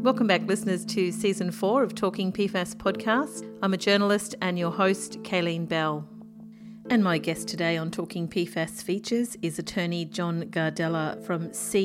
Welcome back, listeners, to Season 4 of Talking PFAS podcast. I'm a journalist and your host, Kayleen Bell. And my guest today on Talking PFAS Features is attorney John Gardella from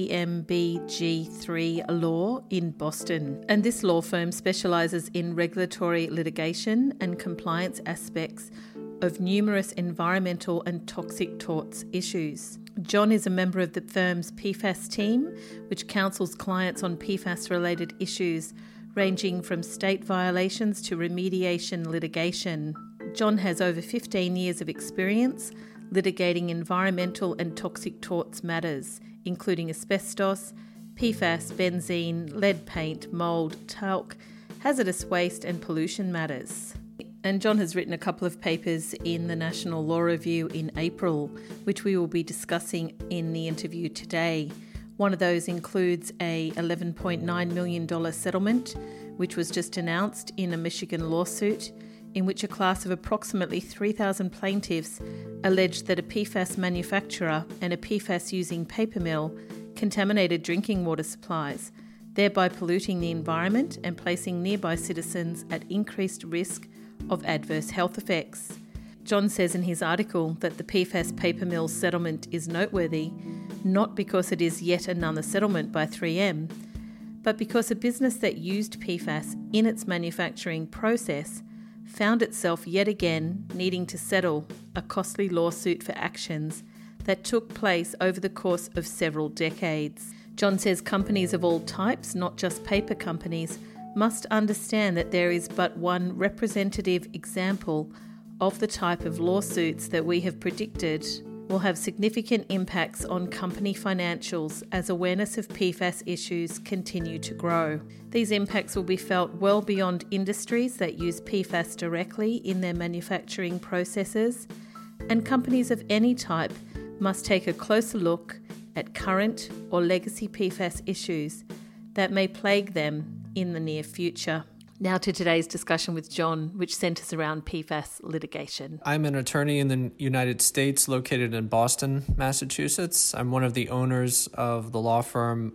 CMBG3 Law in Boston. And this law firm specialises in regulatory litigation and compliance aspects of numerous environmental and toxic torts issues. John is a member of the firm's PFAS team, which counsels clients on PFAS-related issues ranging from state violations to remediation litigation. John has over 15 years of experience litigating environmental and toxic torts matters, including asbestos, PFAS, benzene, lead paint, mould, talc, hazardous waste and pollution matters. And John has written a couple of papers in the National Law Review in April, which we will be discussing in the interview today. One of those includes a $11.9 million settlement, which was just announced in a Michigan lawsuit, in which a class of approximately 3,000 plaintiffs alleged that a PFAS manufacturer and a PFAS-using paper mill contaminated drinking water supplies, thereby polluting the environment and placing nearby citizens at increased risk of adverse health effects. John says in his article that the PFAS paper mill settlement is noteworthy, not because it is yet another settlement by 3M, but because a business that used PFAS in its manufacturing process found itself yet again needing to settle a costly lawsuit for actions that took place over the course of several decades. John says companies of all types, not just paper companies, must understand that there is but one representative example of the type of lawsuits that we have predicted will have significant impacts on company financials as awareness of PFAS issues continue to grow. These impacts will be felt well beyond industries that use PFAS directly in their manufacturing processes, and companies of any type must take a closer look at current or legacy PFAS issues that may plague them in the near future. Now to today's discussion with John, which centres around PFAS litigation. I'm an attorney in the United States located in Boston, Massachusetts. I'm one of the owners of the law firm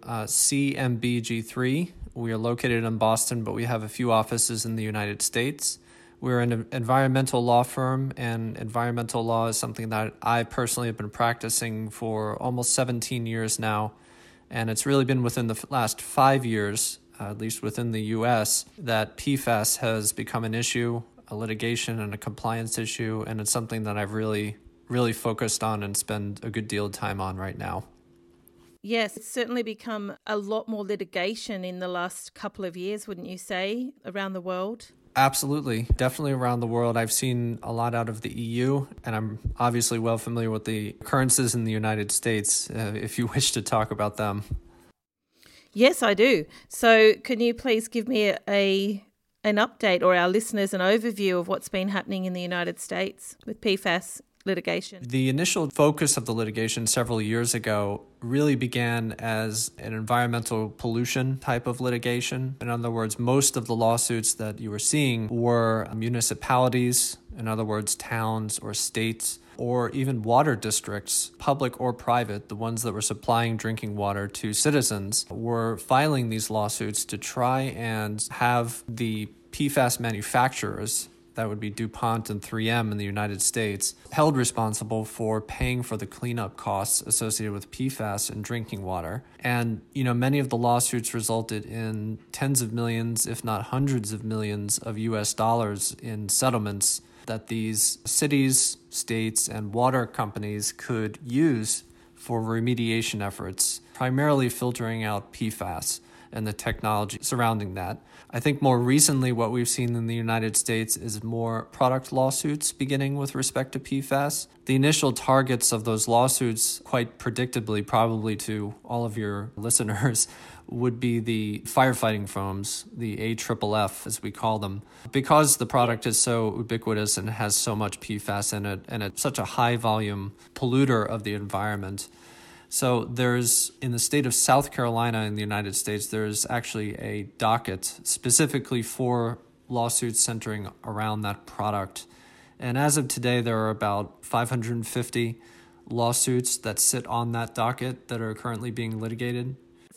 CMBG3. We are located in Boston, but we have a few offices in the United States. We're an environmental law firm, and environmental law is something that I personally have been practicing for almost 17 years now. And it's really been within the last 5 years, at least within the U.S., that PFAS has become an issue, a litigation and a compliance issue, and it's something that I've really focused on and spend a good deal of time on right now. Yes, it's certainly become a lot more litigation in the last couple of years, wouldn't you say, around the world? Absolutely. Definitely around the world. I've seen a lot out of the EU, and I'm obviously well familiar with the occurrences in the United States, if you wish to talk about them. Yes, I do. So can you please give me an update, or our listeners an overview of what's been happening in the United States with PFAS litigation? The initial focus of the litigation several years ago really began as an environmental pollution type of litigation. In other words, most of the lawsuits that you were seeing were municipalities, in other words, towns or states, or even water districts, public or private, the ones that were supplying drinking water to citizens, were filing these lawsuits to try and have the PFAS manufacturers, that would be DuPont and 3M in the United States, held responsible for paying for the cleanup costs associated with PFAS in drinking water. And, many of the lawsuits resulted in tens of millions, if not hundreds of millions of US dollars in settlements that these cities, states, and water companies could use for remediation efforts, primarily filtering out PFAS and the technology surrounding that. I think more recently what we've seen in the United States is more product lawsuits beginning with respect to PFAS. The initial targets of those lawsuits, quite predictably, probably to all of your listeners, would be the firefighting foams, the AFFF as we call them. Because the product is so ubiquitous and has so much PFAS in it, and it's such a high volume polluter of the environment. So there's, in the state of South Carolina in the United States, there's actually a docket specifically for lawsuits centering around that product. And as of today, there are about 550 lawsuits that sit on that docket that are currently being litigated.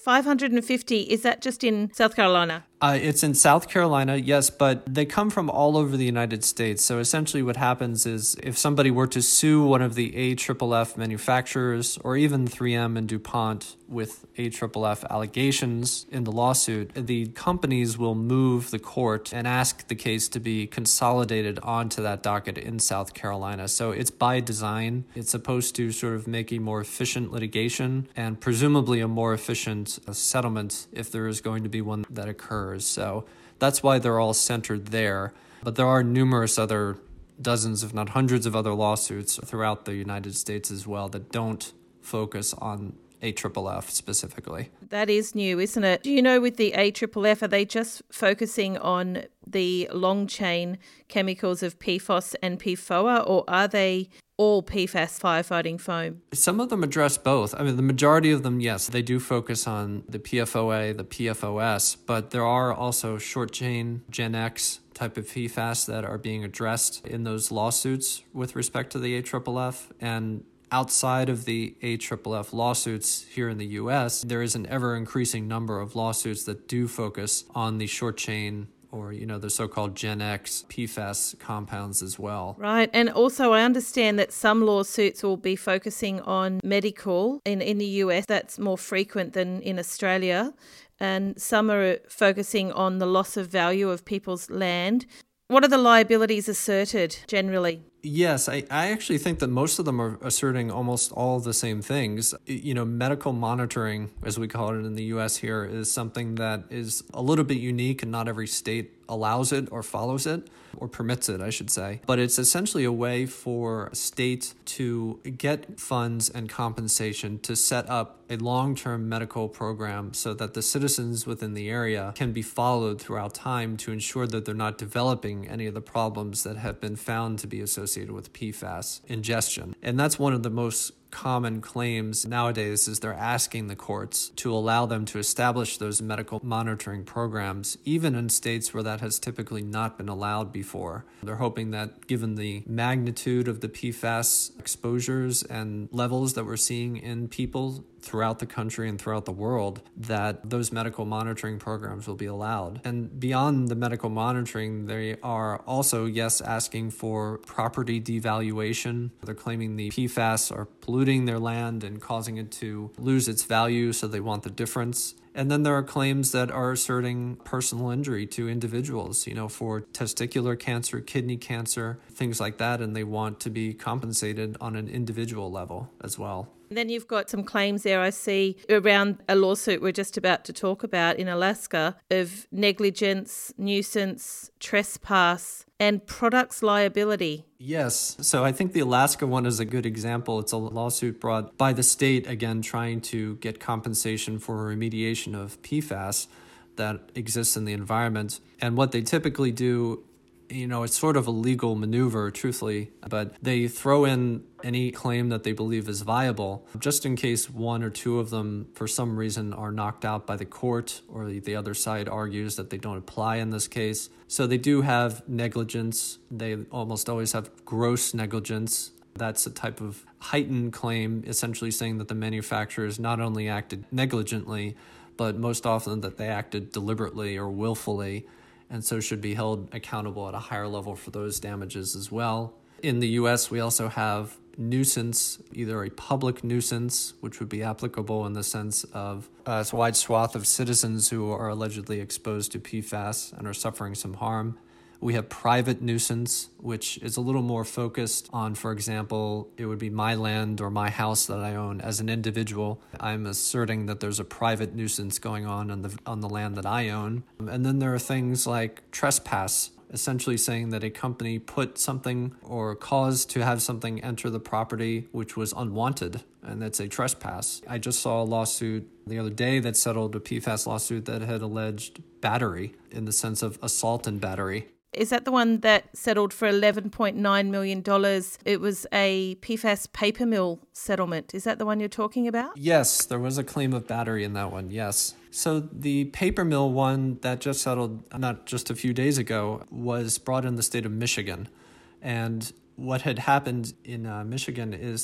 550, is that just in South Carolina? It's in South Carolina, yes, but they come from all over the United States. So essentially what happens is if somebody were to sue one of the AFFF manufacturers or even 3M and DuPont with AFFF allegations in the lawsuit, the companies will move the court and ask the case to be consolidated onto that docket in South Carolina. So it's by design. It's supposed to sort of make a more efficient litigation and presumably a more efficient settlement if there is going to be one that occurs. So that's why they're all centered there. But there are numerous other dozens, if not hundreds of other lawsuits throughout the United States as well that don't focus on AFFF specifically. That is new, isn't it? Do you know with the AFFF, are they just focusing on the long chain chemicals of PFOS and PFOA, or are they all PFAS firefighting foam? Some of them address both. I mean, the majority of them, yes, they do focus on the PFOA, the PFOS, but there are also short chain Gen X type of PFAS that are being addressed in those lawsuits with respect to the AFFF. And outside of the AFFF lawsuits here in the U.S., there is an ever-increasing number of lawsuits that do focus on the short chain or, the so-called Gen X PFAS compounds as well. Right. And also I understand that some lawsuits will be focusing on medical in the US. That's more frequent than in Australia. And some are focusing on the loss of value of people's land. What are the liabilities asserted generally? Yes, I actually think that most of them are asserting almost all the same things. Medical monitoring, as we call it in the U.S. here, is something that is a little bit unique and not every state allows it or follows it, or permits it, I should say. But it's essentially a way for a state to get funds and compensation to set up a long-term medical program so that the citizens within the area can be followed throughout time to ensure that they're not developing any of the problems that have been found to be associated with PFAS ingestion. And that's one of the most common claims nowadays is they're asking the courts to allow them to establish those medical monitoring programs, even in states where that has typically not been allowed before. They're hoping that given the magnitude of the PFAS exposures and levels that we're seeing in people throughout the country and throughout the world, that those medical monitoring programs will be allowed. And beyond the medical monitoring, they are also, yes, asking for property devaluation. They're claiming the PFAS are polluting their land and causing it to lose its value, so they want the difference. And then there are claims that are asserting personal injury to individuals, for testicular cancer, kidney cancer, things like that, and they want to be compensated on an individual level as well. And then you've got some claims there I see around a lawsuit we're just about to talk about in Alaska of negligence, nuisance, trespass, and products liability. Yes. So I think the Alaska one is a good example. It's a lawsuit brought by the state, again, trying to get compensation for remediation of PFAS that exists in the environment. And what they typically do, it's sort of a legal maneuver, truthfully, but they throw in any claim that they believe is viable, just in case one or two of them, for some reason, are knocked out by the court or the other side argues that they don't apply in this case. So they do have negligence. They almost always have gross negligence. That's a type of heightened claim, essentially saying that the manufacturers not only acted negligently, but most often that they acted deliberately or willfully, and so should be held accountable at a higher level for those damages as well. In the U.S., we also have nuisance, either a public nuisance, which would be applicable in the sense of a wide swath of citizens who are allegedly exposed to PFAS and are suffering some harm. We have private nuisance, which is a little more focused on, for example, it would be my land or my house that I own as an individual. I'm asserting that there's a private nuisance going on the land that I own. And then there are things like trespass, essentially saying that a company put something or caused to have something enter the property which was unwanted, and that's a trespass. I just saw a lawsuit the other day that settled a PFAS lawsuit that had alleged battery in the sense of assault and battery. Is that the one that settled for $11.9 million? It was a PFAS paper mill settlement. Is that the one you're talking about? Yes, there was a claim of battery in that one, yes. So the paper mill one that just settled not just a few days ago was brought in the state of Michigan. And what had happened in Michigan is that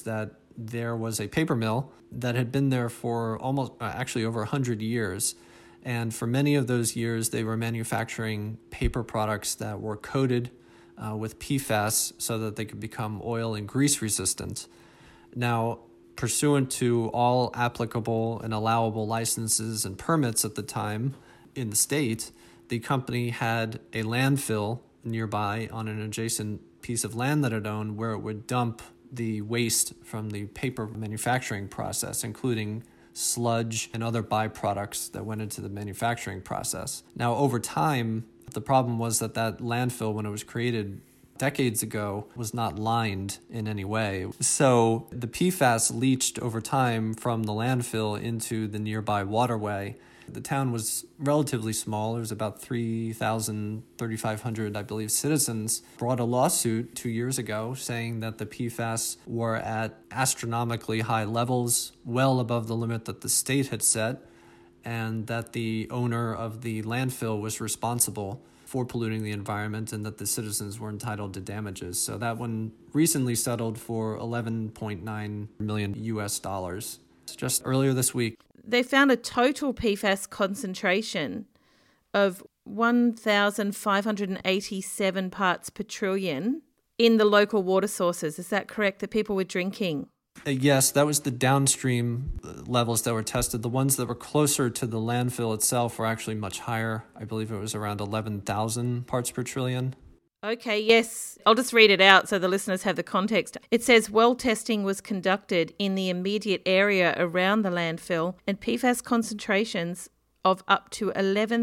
there was a paper mill that had been there for almost actually over 100 years. And for many of those years, they were manufacturing paper products that were coated with PFAS so that they could become oil and grease resistant. Now, pursuant to all applicable and allowable licenses and permits at the time in the state, the company had a landfill nearby on an adjacent piece of land that it owned where it would dump the waste from the paper manufacturing process, including sludge and other byproducts that went into the manufacturing process. Now, over time, the problem was that landfill, when it was created decades ago, was not lined in any way. So the PFAS leached over time from the landfill into the nearby waterway. The town was relatively small. It was about 3,500, I believe, citizens brought a lawsuit 2 years ago saying that the PFAS were at astronomically high levels, well above the limit that the state had set, and that the owner of the landfill was responsible for polluting the environment and that the citizens were entitled to damages. So that one recently settled for $11.9 million US. Just earlier this week. They found a total PFAS concentration of 1,587 parts per trillion in the local water sources. Is that correct, that people were drinking? Yes, that was the downstream levels that were tested. The ones that were closer to the landfill itself were actually much higher. I believe it was around 11,000 parts per trillion. Okay, yes. I'll just read it out so the listeners have the context. It says well testing was conducted in the immediate area around the landfill and PFAS concentrations of up to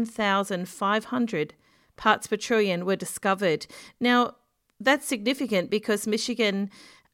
11,500 parts per trillion were discovered. Now, that's significant because Michigan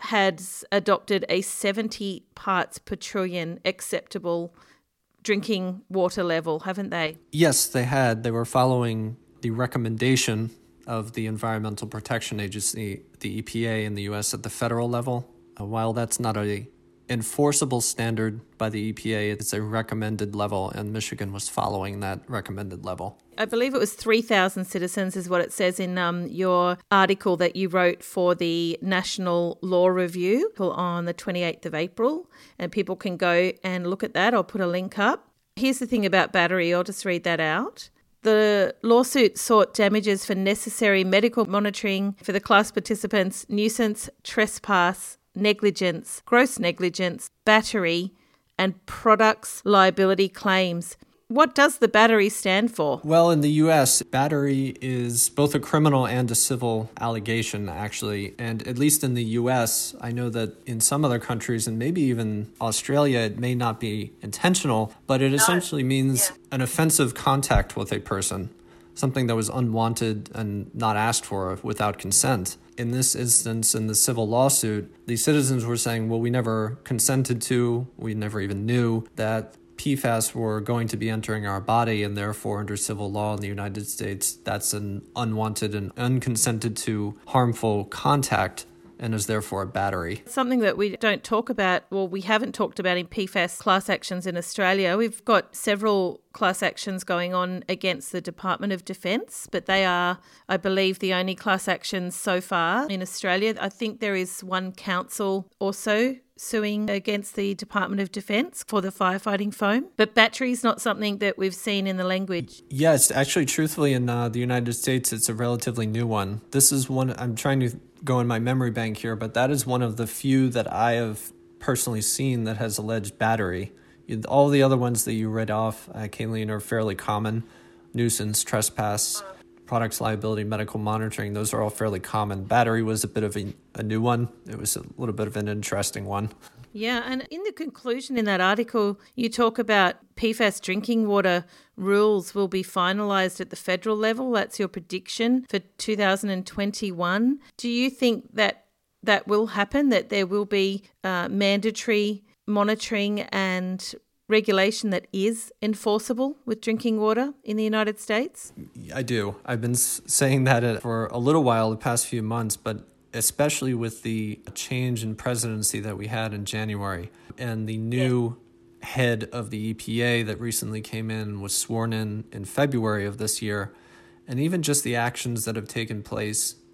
has adopted a 70 parts per trillion acceptable drinking water level, haven't they? Yes, they had. They were following the recommendation of the Environmental Protection Agency, the EPA in the U.S. at the federal level. While that's not a enforceable standard by the EPA, it's a recommended level, and Michigan was following that recommended level. I believe it was 3,000 citizens is what it says in your article that you wrote for the National Law Review on the 28th of April, and people can go and look at that. I'll put a link up. Here's the thing about battery. I'll just read that out. The lawsuit sought damages for necessary medical monitoring for the class participants, nuisance, trespass, negligence, gross negligence, battery, and products liability claims. What does the battery stand for? Well, in the U.S., battery is both a criminal and a civil allegation, actually. And at least in the U.S., I know that in some other countries, and maybe even Australia, it may not be intentional, but it essentially means an offensive contact with a person, something that was unwanted and not asked for without consent. In this instance, in the civil lawsuit, the citizens were saying, well, we never consented to, we never even knew that PFAS were going to be entering our body, and therefore under civil law in the United States, that's an unwanted and unconsented to harmful contact and is therefore a battery. Something that we don't talk about, well, we haven't talked about in PFAS class actions in Australia. We've got several class actions going on against the Department of Defence, but they are, I believe, the only class actions so far in Australia. I think there is one council also suing against the Department of Defence for the firefighting foam. But battery is not something that we've seen in the language. Yes, actually, truthfully, in the United States, it's a relatively new one. This is one, I'm trying to go in my memory bank here, but that is one of the few that I have personally seen that has alleged battery. All the other ones that you read off, Kayleen, are fairly common. Nuisance, trespass, products liability, medical monitoring, those are all fairly common. Battery was a bit of a new one. It was a little bit of an interesting one. Yeah, and in the conclusion in that article, you talk about PFAS drinking water rules will be finalised at the federal level. That's your prediction for 2021. Do you think that will happen, that there will be mandatory monitoring and regulation that is enforceable with drinking water in the United States? I do. I've been saying that for a little while, the past few months, but especially with the change in presidency that we had in January and the new head of the EPA that recently came in was sworn in February of this year, and even just the actions that have taken place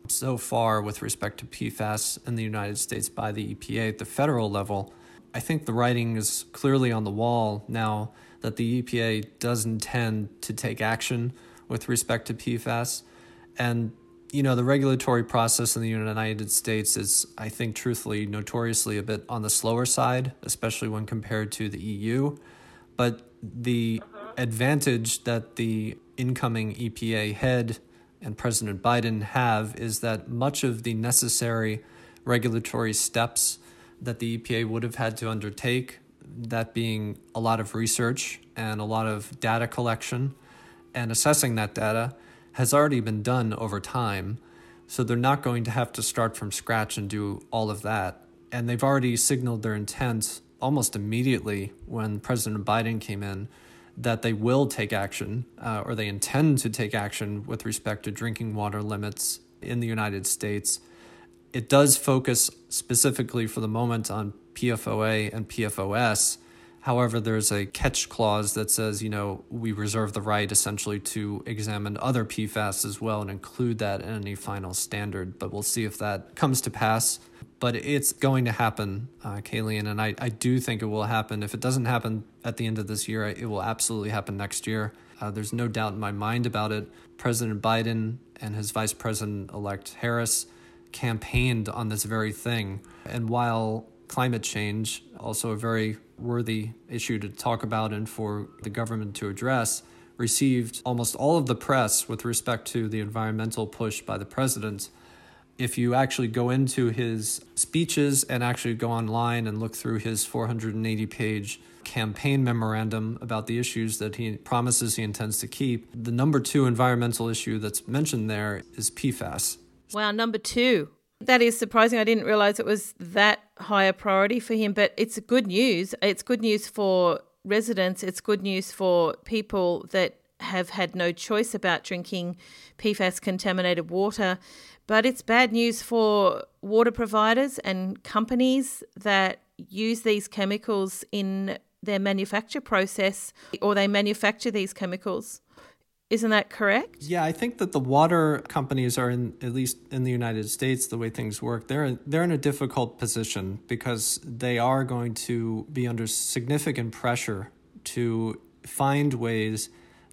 so far with respect to PFAS in the United States by the EPA at the federal level, I think the writing is clearly on the wall now that the EPA does intend to take action with respect to PFAS. And, the regulatory process in the United States is, I think, truthfully, notoriously a bit on the slower side, especially when compared to the EU. But the advantage that the incoming EPA head and President Biden have is that much of the necessary regulatory steps that the EPA would have had to undertake, that being a lot of research and a lot of data collection and assessing that data, has already been done over time. So they're not going to have to start from scratch and do all of that. And they've already signaled their intent almost immediately when President Biden came in that they will take action, or they intend to take action with respect to drinking water limits in the United States. It does focus specifically for the moment on PFOA and PFOS. However, there's a catch clause that says, we reserve the right essentially to examine other PFAS as well and include that in any final standard. But we'll see if that comes to pass. But it's going to happen, Kayleen, and I do think it will happen. If it doesn't happen at the end of this year, it will absolutely happen next year. There's no doubt in my mind about it. President Biden and his Vice President-elect Harris campaigned on this very thing. And while climate change, also a very worthy issue to talk about and for the government to address, received almost all of the press with respect to the environmental push by the president. If you actually go into his speeches and actually go online and look through his 480-page campaign memorandum about the issues that he promises he intends to keep, the number 2 environmental issue that's mentioned there is PFAS. Wow, number 2. That is surprising. I didn't realize it was that high a priority for him, but it's good news. It's good news for residents. It's good news for people that have had no choice about drinking PFAS-contaminated water. But it's bad news for water providers and companies that use these chemicals in their manufacture process, or they manufacture these chemicals. Isn't that correct? Yeah, I think that the water companies are, at least in the United States, the way things work, they're in a difficult position because they are going to be under significant pressure to find ways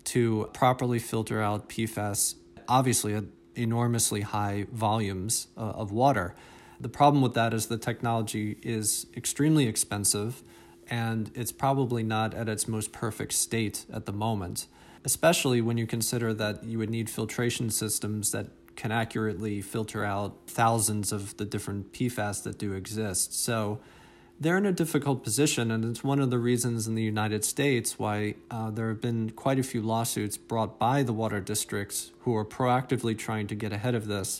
to properly filter out PFAS, obviously at enormously high volumes of water. The problem with that is the technology is extremely expensive and it's probably not at its most perfect state at the moment, especially when you consider that you would need filtration systems that can accurately filter out thousands of the different PFAS that do exist. So they're in a difficult position, and it's one of the reasons in the United States why there have been quite a few lawsuits brought by the water districts who are proactively trying to get ahead of this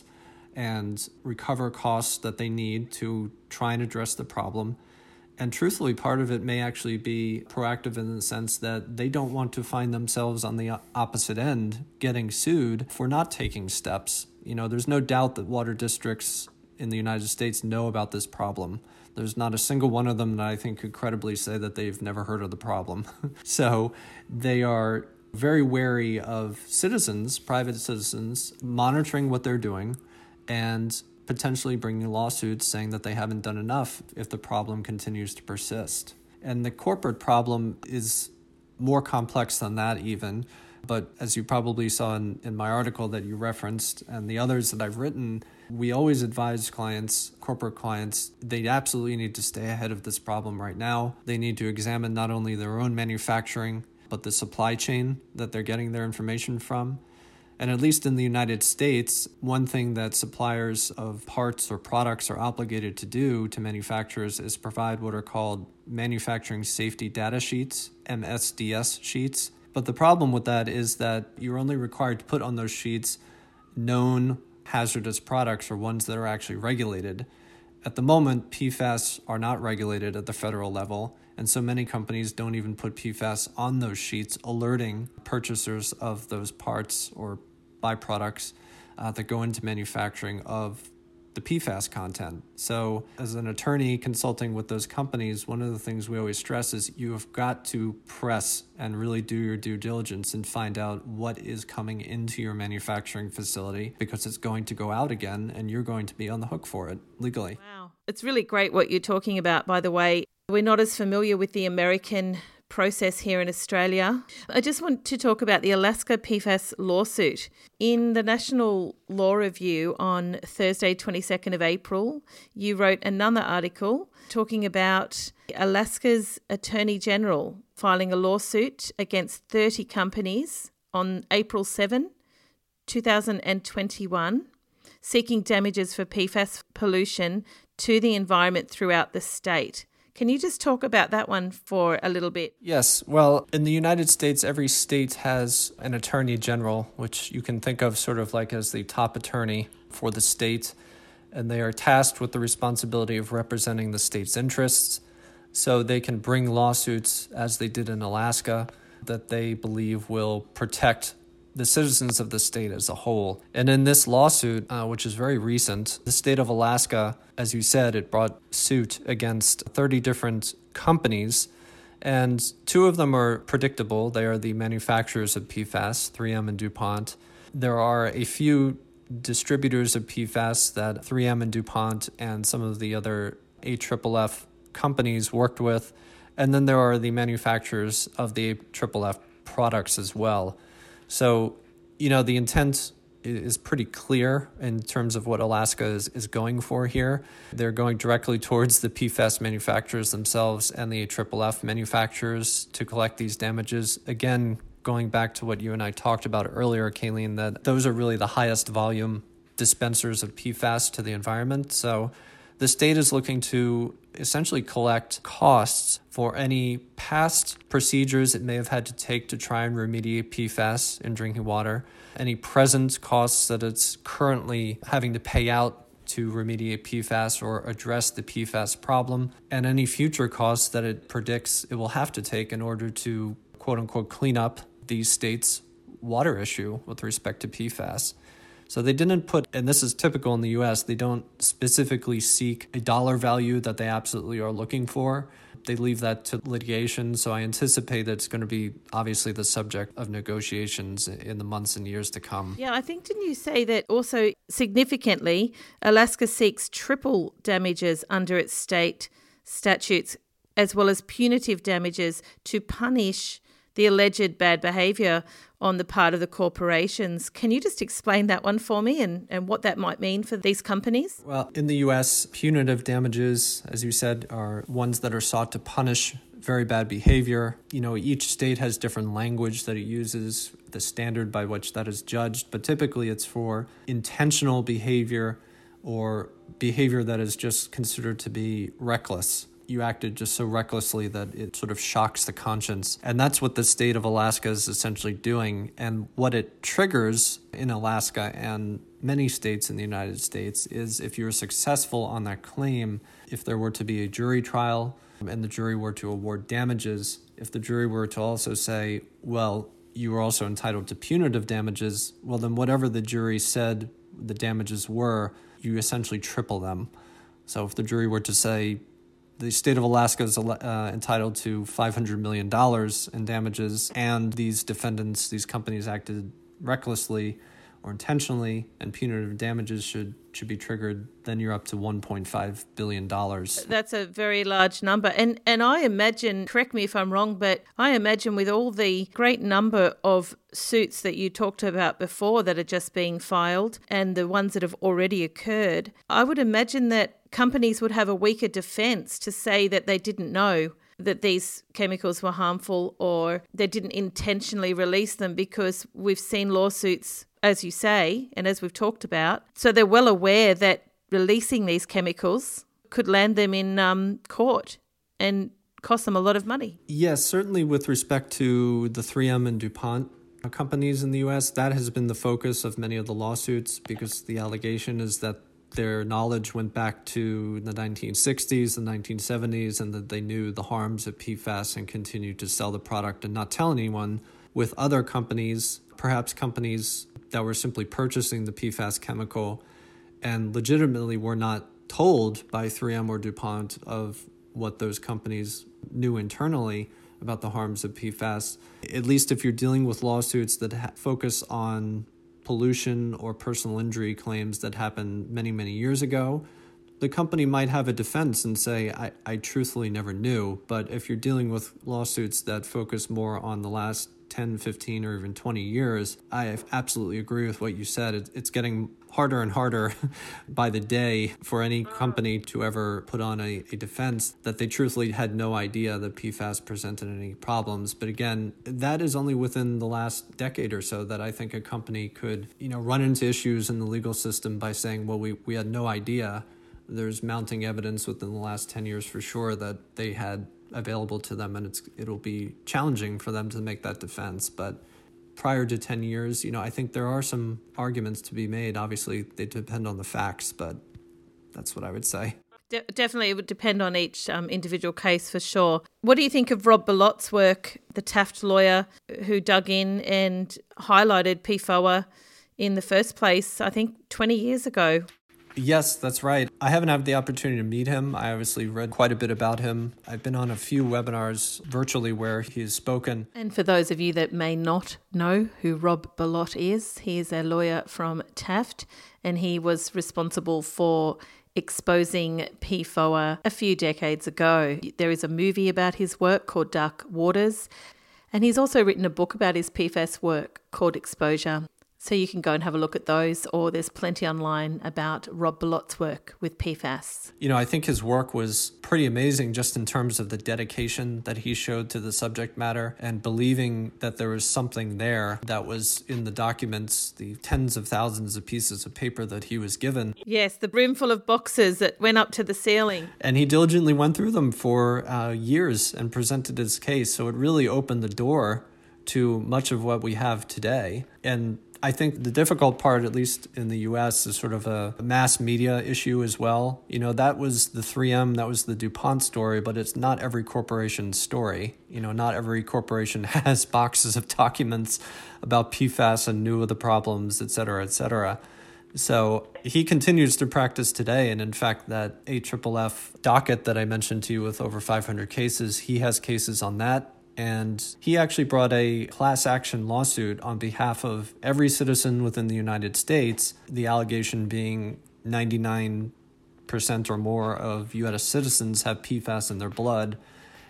and recover costs that they need to try and address the problem. And truthfully, part of it may actually be proactive in the sense that they don't want to find themselves on the opposite end getting sued for not taking steps. There's no doubt that water districts in the United States know about this problem. There's not a single one of them that I think could credibly say that they've never heard of the problem. So they are very wary of citizens, private citizens, monitoring what they're doing and potentially bringing lawsuits saying that they haven't done enough if the problem continues to persist. And the corporate problem is more complex than that even. But as you probably saw in my article that you referenced and the others that I've written, we always advise clients, corporate clients, they absolutely need to stay ahead of this problem right now. They need to examine not only their own manufacturing, but the supply chain that they're getting their information from. And at least in the United States, one thing that suppliers of parts or products are obligated to do to manufacturers is provide what are called manufacturing safety data sheets, MSDS sheets. But the problem with that is that you're only required to put on those sheets known hazardous products or ones that are actually regulated. At the moment, PFAS are not regulated at the federal level, and so many companies don't even put PFAS on those sheets, alerting purchasers of those parts or byproducts that go into manufacturing of the PFAS content. So as an attorney consulting with those companies, one of the things we always stress is you have got to press and really do your due diligence and find out what is coming into your manufacturing facility, because it's going to go out again and you're going to be on the hook for it legally. Wow. It's really great what you're talking about, by the way. We're not as familiar with the American process here in Australia. I just want to talk about the Alaska PFAS lawsuit. In the National Law Review on Thursday, 22nd of April, you wrote another article talking about Alaska's Attorney General filing a lawsuit against 30 companies on April 7, 2021, seeking damages for PFAS pollution to the environment throughout the state. Can you just talk about that one for a little bit? Yes. Well, in the United States, every state has an attorney general, which you can think of sort of like as the top attorney for the state. And they are tasked with the responsibility of representing the state's interests. So they can bring lawsuits, as they did in Alaska, that they believe will protect the citizens of the state as a whole. And in this lawsuit, which is very recent, the state of Alaska, as you said, it brought suit against 30 different companies, and two of them are predictable. They are the manufacturers of PFAS, 3M and DuPont. There are a few distributors of PFAS that 3M and DuPont and some of the other AFFF companies worked with, and then there are the manufacturers of the AFFF products as well. So, the intent is pretty clear in terms of what Alaska is going for here. They're going directly towards the PFAS manufacturers themselves and the AFFF manufacturers to collect these damages. Again, going back to what you and I talked about earlier, Kayleen, that those are really the highest volume dispensers of PFAS to the environment. So the state is looking to essentially collect costs for any past procedures it may have had to take to try and remediate PFAS in drinking water, any present costs that it's currently having to pay out to remediate PFAS or address the PFAS problem, and any future costs that it predicts it will have to take in order to, quote unquote, clean up the state's water issue with respect to PFAS. So they didn't put, and this is typical in the U.S., they don't specifically seek a dollar value that they absolutely are looking for. They leave that to litigation. So I anticipate that it's going to be obviously the subject of negotiations in the months and years to come. Yeah, I think, didn't you say that also significantly, Alaska seeks triple damages under its state statutes, as well as punitive damages to punish the alleged bad behaviour on the part of the corporations. Can you just explain that one for me and what that might mean for these companies? Well, in the U.S., punitive damages, as you said, are ones that are sought to punish very bad behavior. Each state has different language that it uses, the standard by which that is judged, but typically it's for intentional behavior or behavior that is just considered to be reckless. You acted just so recklessly that it sort of shocks the conscience. And that's what the state of Alaska is essentially doing. And what it triggers in Alaska and many states in the United States is if you're successful on that claim, if there were to be a jury trial and the jury were to award damages, if the jury were to also say, well, you were also entitled to punitive damages, well, then whatever the jury said the damages were, you essentially triple them. So if the jury were to say, the state of Alaska is entitled to $500 million in damages, and these defendants, these companies acted recklessly or intentionally, and punitive damages should be triggered, then you're up to $1.5 billion. That's a very large number. And I imagine, correct me if I'm wrong, but I imagine with all the great number of suits that you talked about before that are just being filed and the ones that have already occurred, I would imagine that companies would have a weaker defense to say that they didn't know that these chemicals were harmful or they didn't intentionally release them, because we've seen lawsuits, as you say, and as we've talked about. So they're well aware that releasing these chemicals could land them in court and cost them a lot of money. Yes, certainly with respect to the 3M and DuPont companies in the U.S., that has been the focus of many of the lawsuits, because the allegation is that their knowledge went back to the 1960s and 1970s, and that they knew the harms of PFAS and continued to sell the product and not tell anyone. With other companies, perhaps companies that were simply purchasing the PFAS chemical and legitimately were not told by 3M or DuPont of what those companies knew internally about the harms of PFAS. At least if you're dealing with lawsuits that focus on pollution or personal injury claims that happened many, many years ago, the company might have a defense and say, I truthfully never knew. But if you're dealing with lawsuits that focus more on the last 10, 15, or even 20 years, I absolutely agree with what you said. It's getting harder and harder by the day for any company to ever put on a defense that they truthfully had no idea that PFAS presented any problems. But again, that is only within the last decade or so that I think a company could, run into issues in the legal system by saying, well, we had no idea. There's mounting evidence within the last 10 years for sure that they had available to them, and it'll be challenging for them to make that defense. But prior to 10 years, I think there are some arguments to be made. Obviously, they depend on the facts, but that's what I would say. Definitely, it would depend on each individual case for sure. What do you think of Rob Bellot's work, the Taft lawyer who dug in and highlighted PFOA in the first place, I think 20 years ago? Yes, that's right. I haven't had the opportunity to meet him. I obviously read quite a bit about him. I've been on a few webinars virtually where he's spoken. And for those of you that may not know who Rob Bellot is, he is a lawyer from Taft, and he was responsible for exposing PFOA a few decades ago. There is a movie about his work called Dark Waters, and he's also written a book about his PFAS work called Exposure. So you can go and have a look at those, or there's plenty online about Rob Bellot's work with PFAS. I think his work was pretty amazing just in terms of the dedication that he showed to the subject matter and believing that there was something there that was in the documents, the tens of thousands of pieces of paper that he was given. Yes, the brim full of boxes that went up to the ceiling. And he diligently went through them for years and presented his case. So it really opened the door to much of what we have today. And I think the difficult part, at least in the U.S., is sort of a mass media issue as well. That was the 3M, that was the DuPont story, but it's not every corporation's story. Not every corporation has boxes of documents about PFAS and knew of the problems, et cetera, et cetera. So he continues to practice today. And in fact, that AFFF docket that I mentioned to you with over 500 cases, he has cases on that. And he actually brought a class action lawsuit on behalf of every citizen within the United States, the allegation being 99% or more of U.S. citizens have PFAS in their blood.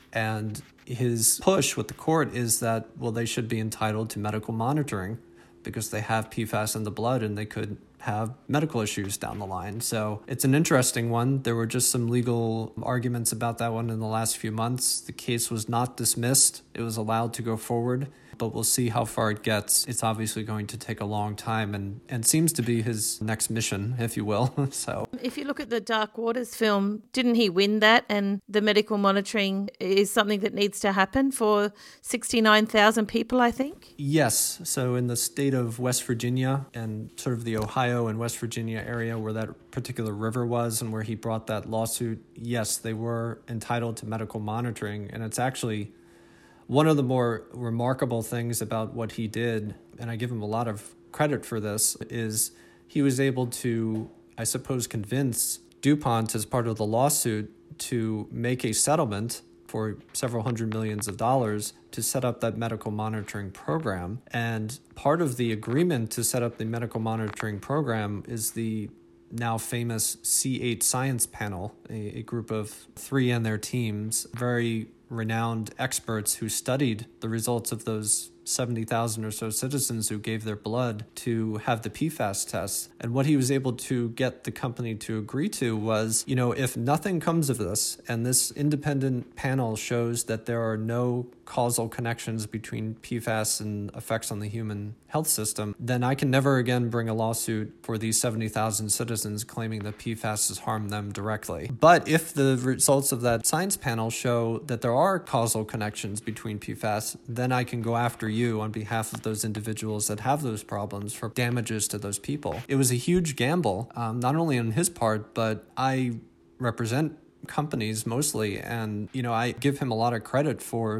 And his push with the court is that, well, they should be entitled to medical monitoring because they have PFAS in the blood and they could have medical issues down the line. So it's an interesting one. There were just some legal arguments about that one in the last few months. The case was not dismissed. It was allowed to go forward, but we'll see how far it gets. It's obviously going to take a long time and seems to be his next mission, if you will. So if you look at the Dark Waters film, didn't he win that? And the medical monitoring is something that needs to happen for 69,000 people, I think? Yes. So in the state of West Virginia and sort of the Ohio and West Virginia area where that particular river was and where he brought that lawsuit, yes, they were entitled to medical monitoring. And it's actually one of the more remarkable things about what he did, and I give him a lot of credit for this, is he was able to, I suppose, convince DuPont as part of the lawsuit to make a settlement for several $100 million to set up that medical monitoring program. And part of the agreement to set up the medical monitoring program is the now famous C8 Science Panel, a group of 3 and their teams, very renowned experts who studied the results of those 70,000 or so citizens who gave their blood to have the PFAS tests. And what he was able to get the company to agree to was, if nothing comes of this, and this independent panel shows that there are no causal connections between PFAS and effects on the human health system, then I can never again bring a lawsuit for these 70,000 citizens claiming that PFAS has harmed them directly. But if the results of that science panel show that there are causal connections between PFAS, then I can go after you on behalf of those individuals that have those problems for damages to those people. It was a huge gamble, not only on his part, but I represent companies mostly, and I give him a lot of credit for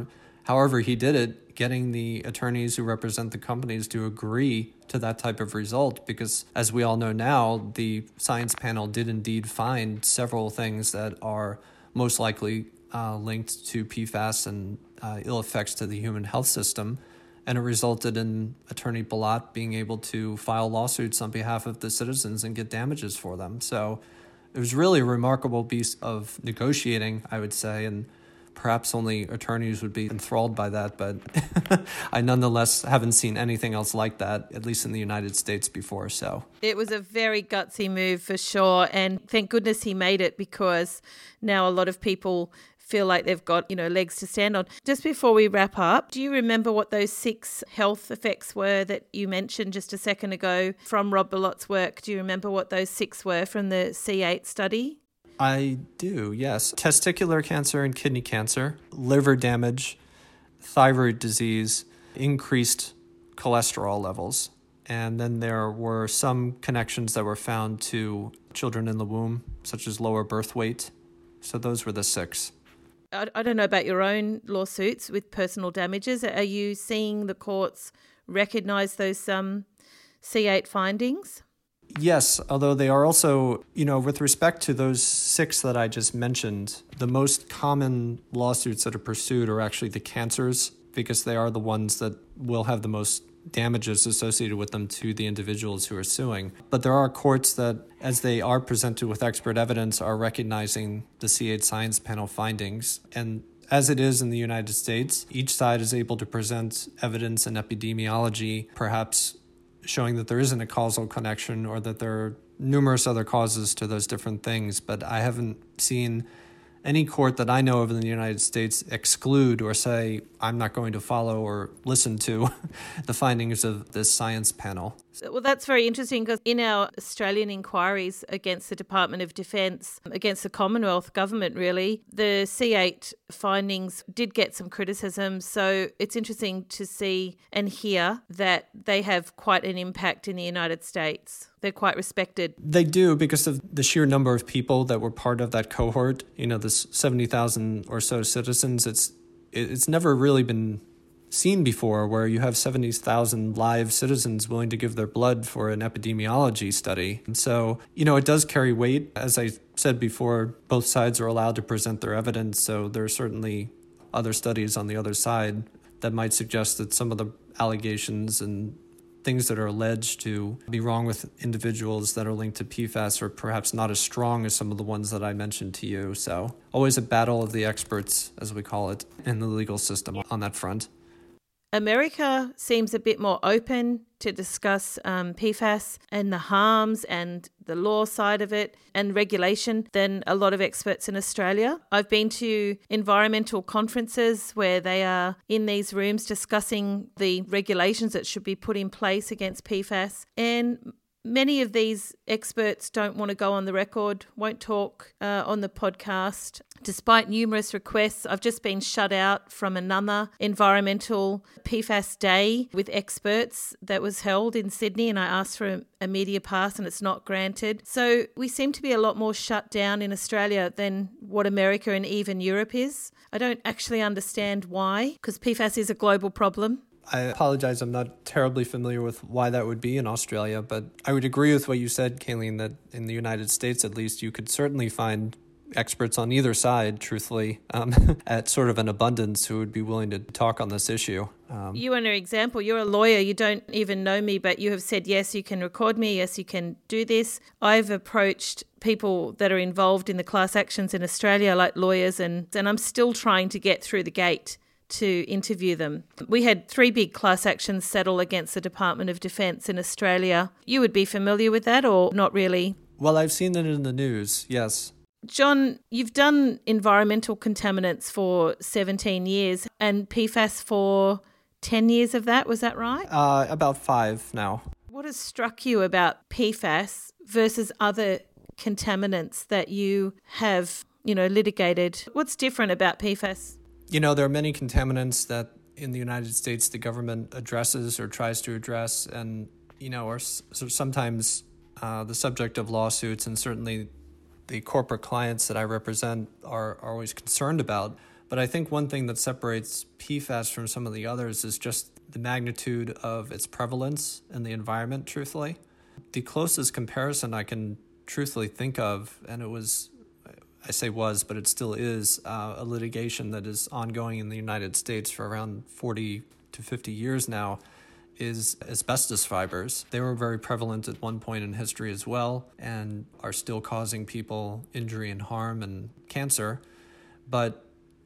however he did it, getting the attorneys who represent the companies to agree to that type of result, because as we all know now, the science panel did indeed find several things that are most likely linked to PFAS and ill effects to the human health system. And it resulted in Attorney Ballat being able to file lawsuits on behalf of the citizens and get damages for them. So it was really a remarkable piece of negotiating, I would say, and perhaps only attorneys would be enthralled by that, but I nonetheless haven't seen anything else like that, at least in the United States before. So it was a very gutsy move for sure, and thank goodness he made it, because now a lot of people feel like they've got, legs to stand on. Just before we wrap up, do you remember what those 6 health effects were that you mentioned just a second ago from Rob Ballat's work? Do you remember what those 6 were from the C8 study? I do, yes. Testicular cancer and kidney cancer, liver damage, thyroid disease, increased cholesterol levels. And then there were some connections that were found to children in the womb, such as lower birth weight. So those were the 6. I don't know about your own lawsuits with personal damages. Are you seeing the courts recognise those C8 findings? Yes, although they are also, with respect to those 6 that I just mentioned, the most common lawsuits that are pursued are actually the cancers, because they are the ones that will have the most damages associated with them to the individuals who are suing. But there are courts that, as they are presented with expert evidence, are recognizing the C8 Science Panel findings. And as it is in the United States, each side is able to present evidence and epidemiology, perhaps showing that there isn't a causal connection or that there are numerous other causes to those different things. But I haven't seen any court that I know of in the United States exclude or say, I'm not going to follow or listen to the findings of this science panel. Well, that's very interesting, because in our Australian inquiries against the Department of Defence, against the Commonwealth government really, the C8 findings did get some criticism. So it's interesting to see and hear that they have quite an impact in the United States. They're quite respected. They do, because of the sheer number of people that were part of that cohort. This 70,000 or so citizens. It's never really been seen before, where you have 70,000 live citizens willing to give their blood for an epidemiology study. And so, it does carry weight. As I said before, both sides are allowed to present their evidence. So there are certainly other studies on the other side that might suggest that some of the allegations and things that are alleged to be wrong with individuals that are linked to PFAS are perhaps not as strong as some of the ones that I mentioned to you. So always a battle of the experts, as we call it, in the legal system on that front. America seems a bit more open to discuss PFAS and the harms and the law side of it and regulation than a lot of experts in Australia. I've been to environmental conferences where they are in these rooms discussing the regulations that should be put in place against PFAS, and many of these experts don't want to go on the record, won't talk on the podcast. Despite numerous requests, I've just been shut out from another environmental PFAS day with experts that was held in Sydney, and I asked for a media pass and it's not granted. So we seem to be a lot more shut down in Australia than what America and even Europe is. I don't actually understand why, because PFAS is a global problem. I apologize, I'm not terribly familiar with why that would be in Australia, but I would agree with what you said, Kayleen, that in the United States, at least, you could certainly find experts on either side, truthfully, at sort of an abundance who would be willing to talk on this issue. You are an example. You're a lawyer. You don't even know me, but you have said, yes, you can record me. Yes, you can do this. I've approached people that are involved in the class actions in Australia, like lawyers, and I'm still trying to get through the gate to interview them. We had 3 big class actions settle against the Department of Defence in Australia. You would be familiar with that, or not really? Well, I've seen it in the news, yes. John, you've done environmental contaminants for 17 years and PFAS for 10 years of that, was that right? About 5 now. What has struck you about PFAS versus other contaminants that you have, litigated? What's different about PFAS? There are many contaminants that in the United States the government addresses or tries to address and, are sometimes the subject of lawsuits, and certainly the corporate clients that I represent are always concerned about. But I think one thing that separates PFAS from some of the others is just the magnitude of its prevalence in the environment, truthfully. The closest comparison I can truthfully think of, and it was, I say was, but it still is, a litigation that is ongoing in the United States for around 40 to 50 years now, is asbestos fibers. They were very prevalent at one point in history as well, and are still causing people injury and harm and cancer. But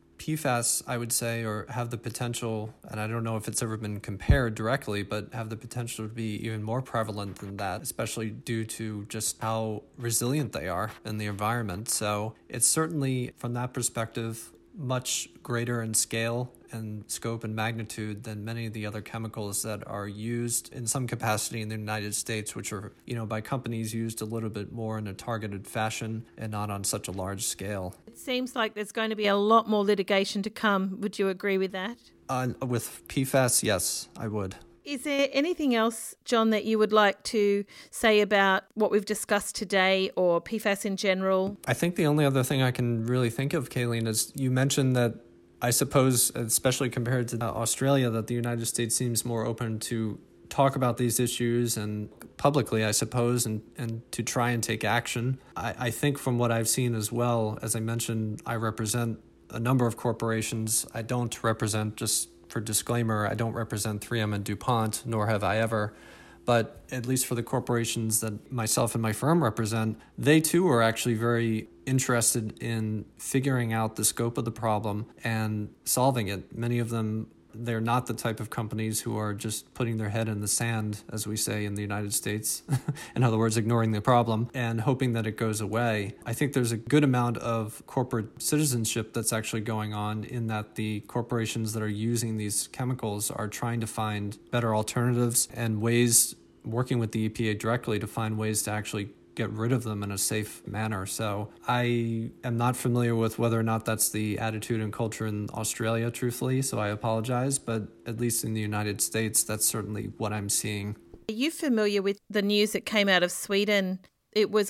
PFAS, I would say, or have the potential, and I don't know if it's ever been compared directly, but have the potential to be even more prevalent than that, especially due to just how resilient they are in the environment. So it's certainly, from that perspective, much greater in scale and scope and magnitude than many of the other chemicals that are used in some capacity in the United States, which are, by companies used a little bit more in a targeted fashion and not on such a large scale. It seems like there's going to be a lot more litigation to come. Would you agree with that? With PFAS, yes, I would. Is there anything else, John, that you would like to say about what we've discussed today or PFAS in general? I think the only other thing I can really think of, Kayleen, is you mentioned that I suppose, especially compared to Australia, that the United States seems more open to talk about these issues and publicly, I suppose, and to try and take action. I think from what I've seen as well, as I mentioned, I represent a number of corporations. I don't represent, just for disclaimer, I don't represent 3M and DuPont, nor have I ever. But at least for the corporations that myself and my firm represent, they too are actually very interested in figuring out the scope of the problem and solving it. Many of them, they're not the type of companies who are just putting their head in the sand, as we say in the United States. In other words, ignoring the problem and hoping that it goes away. I think there's a good amount of corporate citizenship that's actually going on, in that the corporations that are using these chemicals are trying to find better alternatives and ways, working with the EPA directly to find ways to actually get rid of them in a safe manner. So I am not familiar with whether or not that's the attitude and culture in Australia, truthfully, so I apologize. But at least in the United States, that's certainly what I'm seeing. Are you familiar with the news that came out of Sweden? It was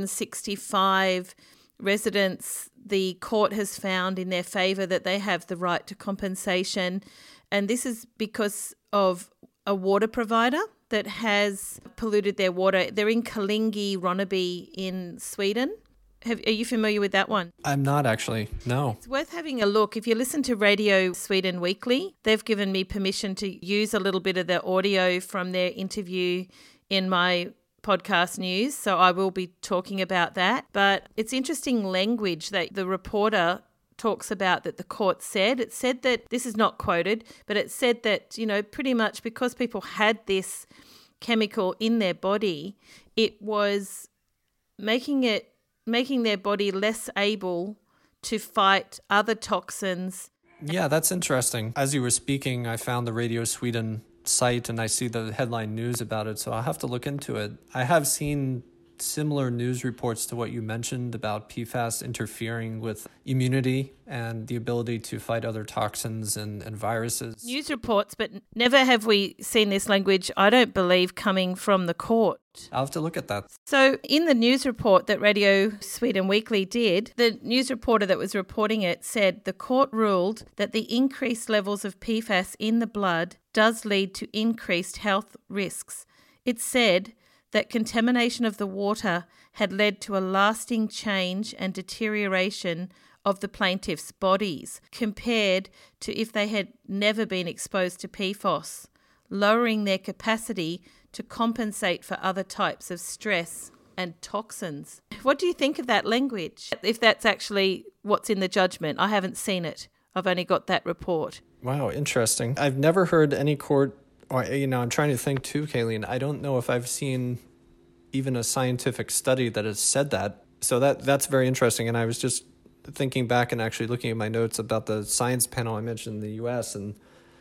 165 residents the court has found in their favour that they have the right to compensation. And this is because of a water provider that has polluted their water. They're in Kalingi, Ronneby in Sweden. Are you familiar with that one? I'm not actually, no. It's worth having a look. If you listen to Radio Sweden Weekly, they've given me permission to use a little bit of the audio from their interview in my podcast news, so I will be talking about that. But it's interesting language that the reporter talks about that the court said. It said that, this is not quoted, but it said that, pretty much because people had this chemical in their body, it was making their body less able to fight other toxins. Yeah, that's interesting. As you were speaking, I found the Radio Sweden site and I see the headline news about it, so I'll have to look into it. I have seen similar news reports to what you mentioned about PFAS interfering with immunity and the ability to fight other toxins and viruses. News reports, but never have we seen this language, I don't believe, coming from the court. I'll have to look at that. So in the news report that Radio Sweden Weekly did, the news reporter that was reporting it said the court ruled that the increased levels of PFAS in the blood does lead to increased health risks. It said that contamination of the water had led to a lasting change and deterioration of the plaintiffs' bodies compared to if they had never been exposed to PFOS, lowering their capacity to compensate for other types of stress and toxins. What do you think of that language? If that's actually what's in the judgment, I haven't seen it. I've only got that report. Wow, interesting. I've never heard any court, or, I'm trying to think too, Kayleen. I don't know if I've seen even a scientific study that has said that. So that's very interesting. And I was just thinking back and actually looking at my notes about the science panel I mentioned in the U.S., and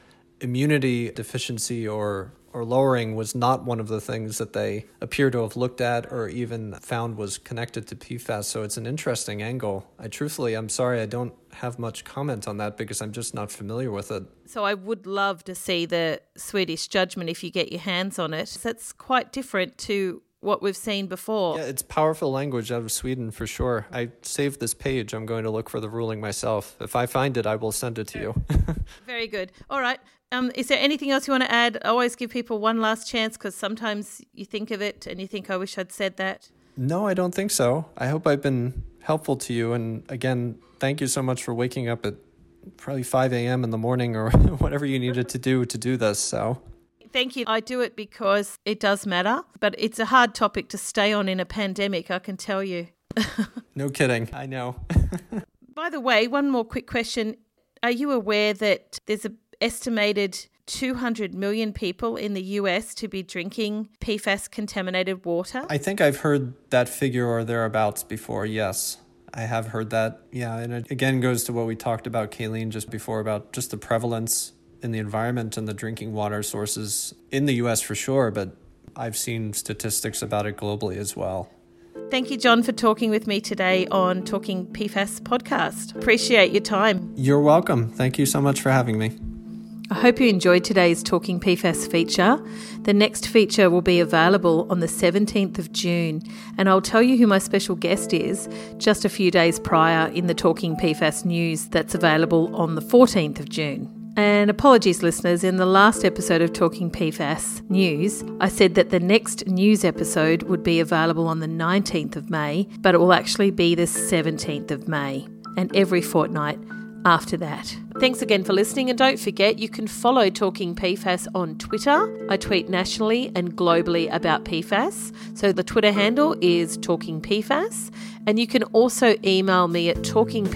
immunity deficiency or lowering was not one of the things that they appear to have looked at or even found was connected to PFAS. So it's an interesting angle. I'm sorry, I don't have much comment on that because I'm just not familiar with it. So I would love to see the Swedish judgment if you get your hands on it. That's quite different to what we've seen before. Yeah, it's powerful language out of Sweden for sure. I saved this page. I'm going to look for the ruling myself. If I find it, I will send it to you. Very good. All right. Is there anything else you want to add? I always give people one last chance because sometimes you think of it and you think, I wish I'd said that. No, I don't think so. I hope I've been helpful to you. And again, thank you so much for waking up at probably 5 a.m. in the morning or whatever you needed to do this. So thank you. I do it because it does matter, but it's a hard topic to stay on in a pandemic, I can tell you. No kidding. I know. By the way, one more quick question. Are you aware that there's an estimated 200 million people in the US to be drinking PFAS-contaminated water? I think I've heard that figure or thereabouts before, yes. I have heard that. Yeah, and it again goes to what we talked about, Kayleen, just before about just the prevalence in the environment and the drinking water sources in the US for sure, but I've seen statistics about it globally as well. Thank you, John, for talking with me today on Talking PFAS podcast. Appreciate your time. You're welcome. Thank you so much for having me. I hope you enjoyed today's Talking PFAS feature. The next feature will be available on the 17th of June, and I'll tell you who my special guest is just a few days prior in the Talking PFAS news that's available on the 14th of June. And apologies, listeners, in the last episode of Talking PFAS News, I said that the next news episode would be available on the 19th of May, but it will actually be the 17th of May, and every fortnight after that. Thanks again for listening, and don't forget you can follow Talking PFAS on Twitter. I tweet nationally and globally about PFAS, so the Twitter handle is Talking PFAS, and you can also email me at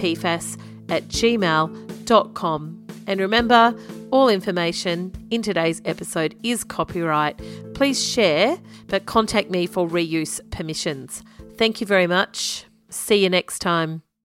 talkingpfas@gmail.com. And remember, all information in today's episode is copyright. Please share, but contact me for reuse permissions. Thank you very much. See you next time.